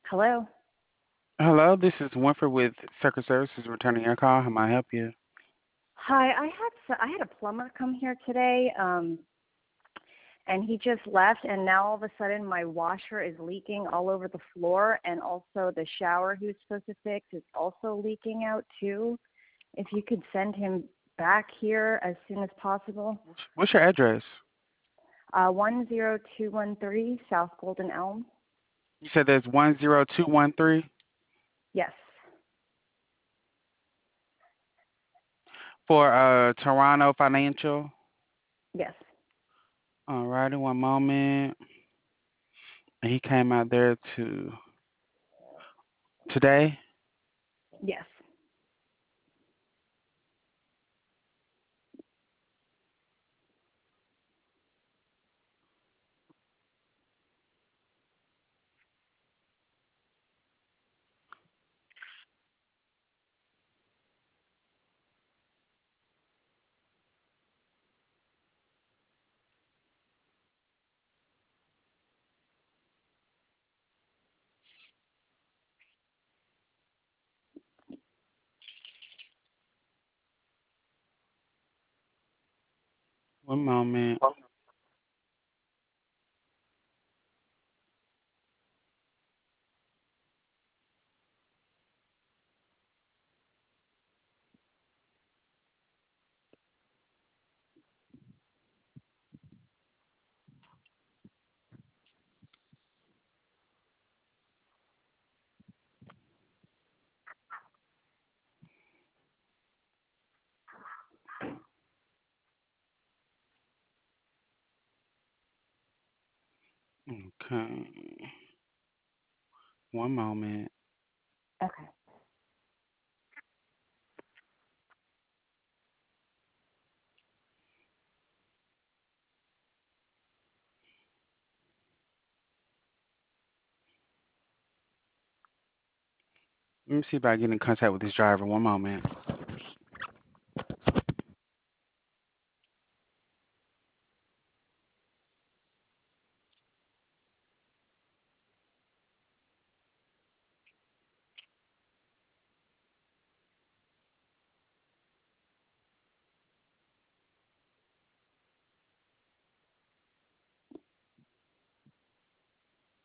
Hello. Hello, this is Winfrey with Circuit Services returning your call. How may I help you? Hi. I had a plumber come here today, and he just left, and now all of a sudden my washer is leaking all over the floor, and also the shower he was supposed to fix is also leaking out too. If you could send him back here as soon as possible. What's your address? 10213 South Golden Elm. You said there's 10213 Yes. for Toronto Financial. Yes. Alrighty, one moment. And he came out there today. Yes. One moment. Okay. One moment. Okay. Let me see if I can get in contact with this driver. One moment.